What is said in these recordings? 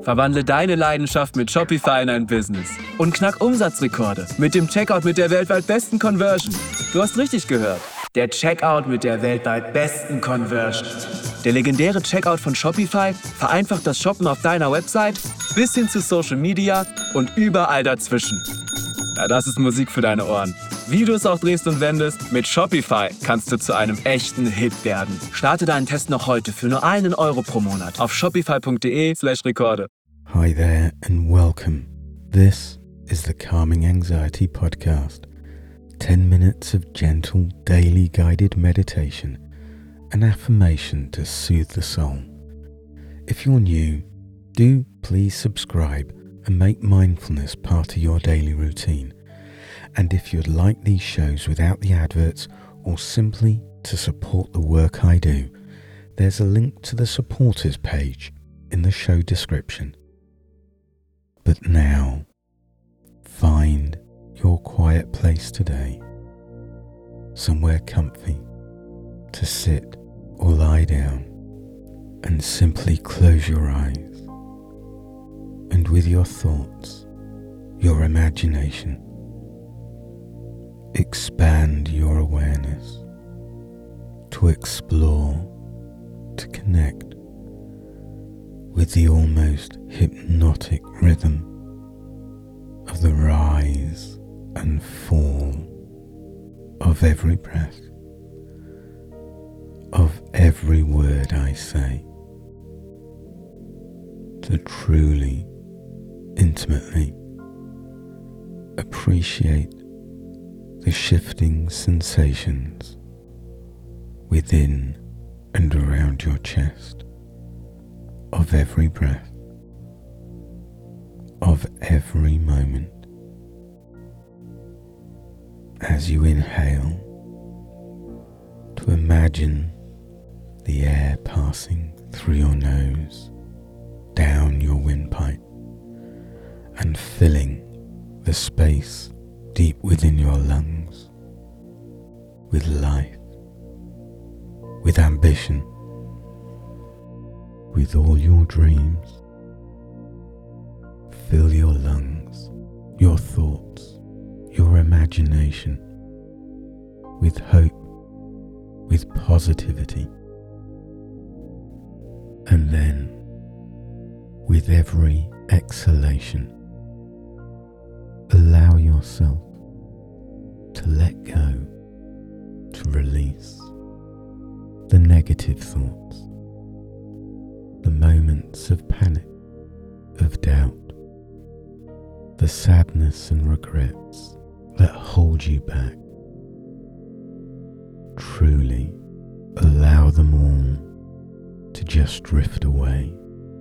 Verwandle deine Leidenschaft mit Shopify in ein Business. Und knack Umsatzrekorde mit dem Checkout mit der weltweit besten Conversion. Du hast richtig gehört. Der Checkout mit der weltweit besten Conversion. Der legendäre Checkout von Shopify vereinfacht das Shoppen auf deiner Website bis hin zu Social Media und überall dazwischen. Ja, das ist Musik für deine Ohren. Wie du es auch drehst und wendest, mit Shopify kannst du zu einem echten Hit werden. Starte deinen Test noch heute für nur €1 pro Monat auf shopify.de/Rekorde. Hi there and welcome. This is the Calming Anxiety Podcast. 10 minutes of gentle daily guided meditation and affirmation to soothe the soul. If you're new, do please subscribe and make mindfulness part of your daily routine. And if you'd like these shows without the adverts or simply to support the work I do, there's a link to the supporters page in the show description. But now, find your quiet place today, somewhere comfy to sit or lie down, and simply close your eyes. And with your thoughts, your imagination, expand your awareness to explore, to connect with the almost hypnotic rhythm of the rise and fall of every breath, of every word I say, to truly, intimately appreciate the shifting sensations within and around your chest of every breath, of every moment. As you inhale, to imagine the air passing through your nose, down your windpipe, and filling the space deep within your lungs with life, with ambition, with all your dreams. Fill your lungs, your thoughts, your imagination with hope, with positivity. And then, with every exhalation, allow yourself to let go, to release the negative thoughts, the moments of panic, of doubt, the sadness and regrets that hold you back. Truly allow them all to just drift away,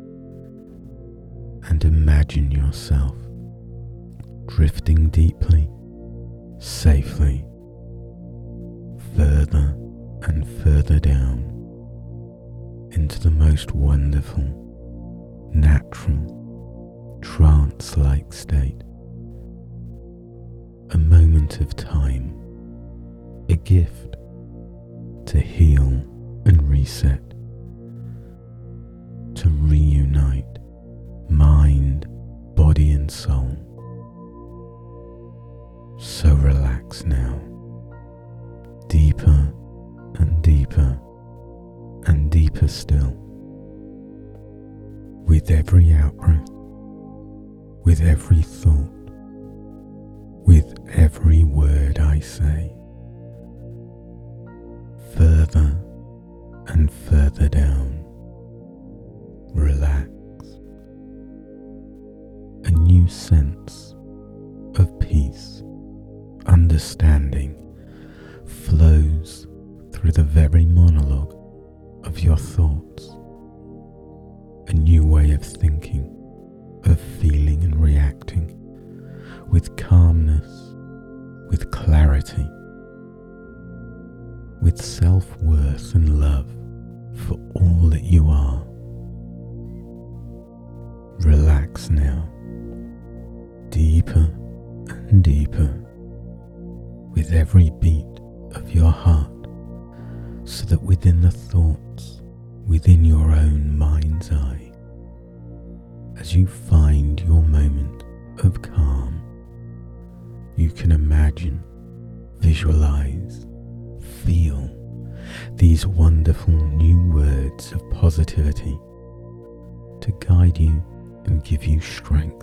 and imagine yourself drifting deeply, safely, further and further down into the most wonderful, natural, trance-like state. A moment of time, a gift to heal and reset, to reunite mind, body and soul. So relax now, deeper and deeper and deeper still. With every out-breath, with every thought, with every word I say, further and further down, relax. A new sense of peace, understanding flows through the very monologue of your thoughts. A new way of thinking, of feeling and reacting with calmness, with clarity, with self-worth and love for all that you are. Relax now, deeper and deeper, with every beat of your heart, so that within the thoughts, within your own mind's eye, as you find your moment of calm, you can imagine, visualize, feel these wonderful new words of positivity to guide you and give you strength.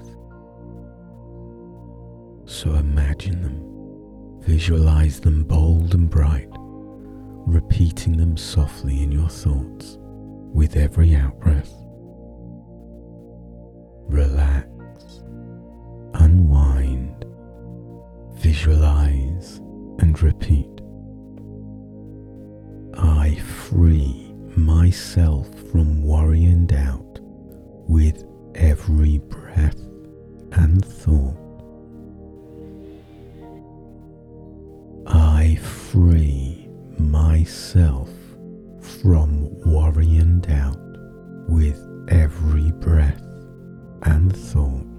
So imagine them, visualize them bold and bright, repeating them softly in your thoughts with every out-breath. Relax, unwind, visualize and repeat. I free myself from worry and doubt with every breath and thought. I free myself from worry and doubt with every breath and thought.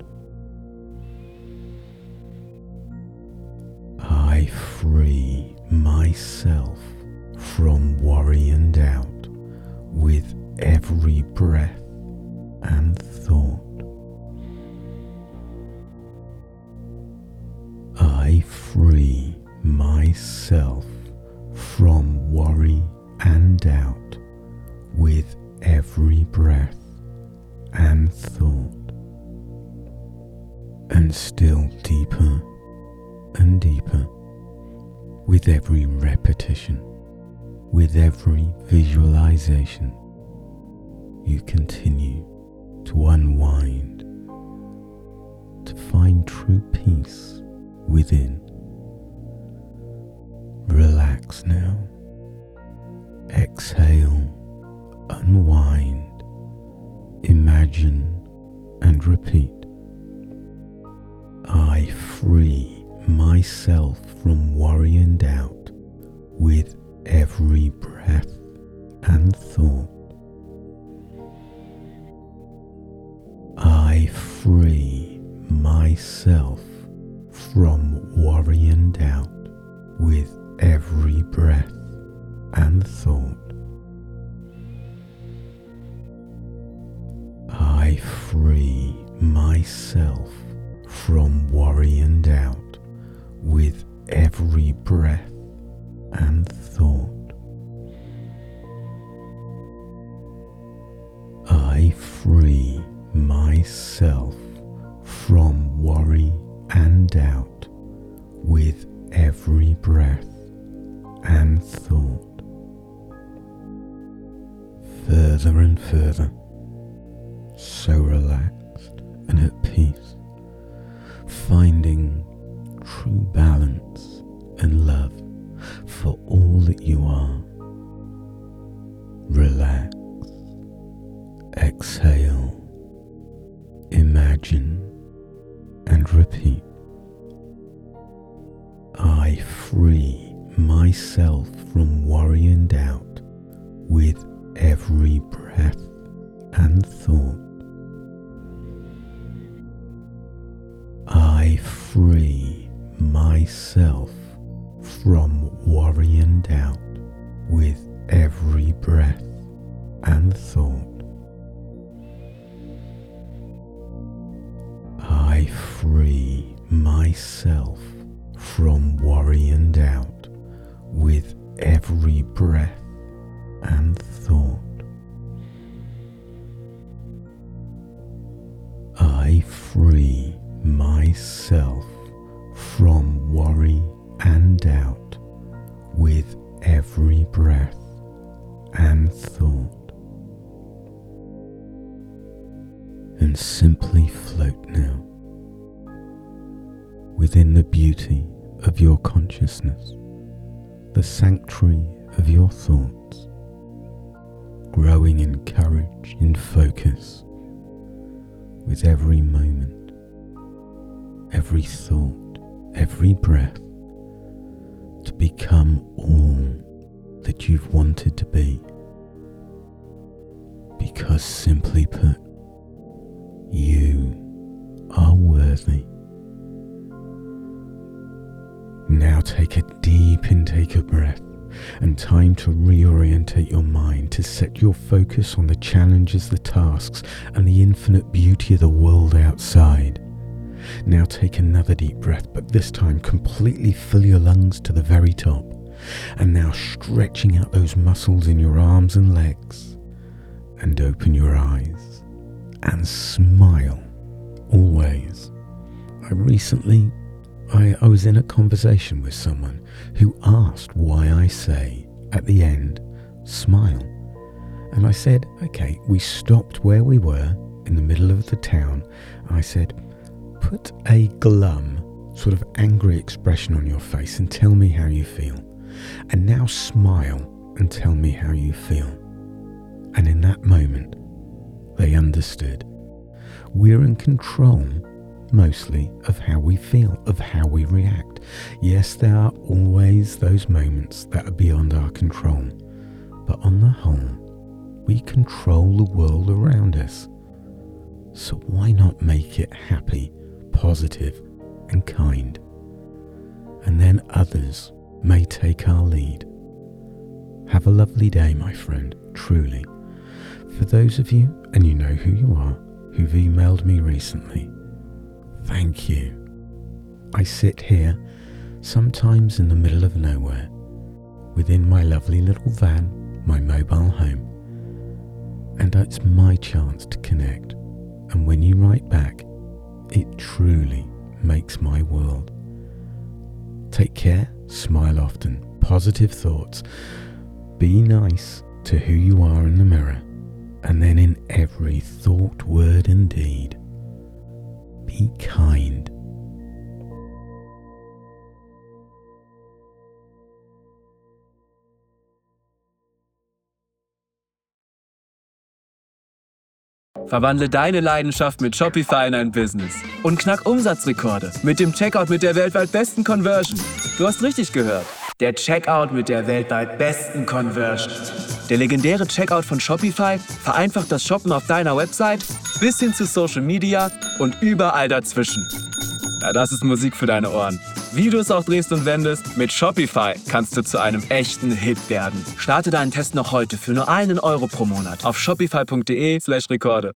I free myself from worry and doubt with every breath and thought. I free myself from worry and doubt with every breath and thought. And still deeper and deeper, with every repetition, with every visualization, you continue to unwind, to find true peace within. Relax now. Exhale, unwind, imagine and repeat. I free myself from worry and doubt with every breath and thought. I free myself from worry and doubt with every breath and thought. I free myself from worry and doubt with every breath and thought. I free myself from worry and doubt with every breath and thought. Further and further, so relaxed and at peace, finding true balance and love for all that you are. Relax, exhale, imagine and repeat. I free myself from worry and doubt with every breath and thought. I free myself from worry and doubt with every breath and thought. I free myself from worry and doubt with every breath and thought. I free myself from worry and doubt with every breath and thought. And simply float now within the beauty of your consciousness, the sanctuary of your thoughts, growing in courage, in focus, with every moment, every thought, every breath, to become all that you've wanted to be. Because simply put, you are worthy. Now take a deep intake of breath and time to reorientate your mind, to set your focus on the challenges, the tasks, and the infinite beauty of the world outside. Now take another deep breath, but this time completely fill your lungs to the very top. And now stretching out those muscles in your arms and legs. And open your eyes. And smile. Always. I was in a conversation with someone who asked why I say, at the end, smile. And I said, okay, we stopped where we were in the middle of the town. I said, put a glum, sort of angry expression on your face and tell me how you feel. And now smile and tell me how you feel. And in that moment, they understood. We're in control, mostly, of how we feel, of how we react. Yes, there are always those moments that are beyond our control. But on the whole, we control the world around us. So why not make it happy, positive, and kind? And then others may take our lead. Have a lovely day, my friend, truly. For those of you, and you know who you are, who've emailed me recently, thank you. I sit here, sometimes in the middle of nowhere, within my lovely little van, my mobile home, and it's my chance to connect. And when you write back, it truly makes my world. Take care, smile often, positive thoughts. Be nice to who you are in the mirror, and then in every thought, word and deed, be kind. Verwandle deine Leidenschaft mit Shopify in ein Business und knack Umsatzrekorde mit dem Checkout mit der weltweit besten Conversion. Du hast richtig gehört. Der Checkout mit der weltweit besten Conversion. Der legendäre Checkout von Shopify vereinfacht das Shoppen auf deiner Website bis hin zu Social Media und überall dazwischen. Ja, das ist Musik für deine Ohren. Wie du es auch drehst und wendest, mit Shopify kannst du zu einem echten Hit werden. Starte deinen Test noch heute für nur €1 pro Monat auf shopify.de/Rekorde.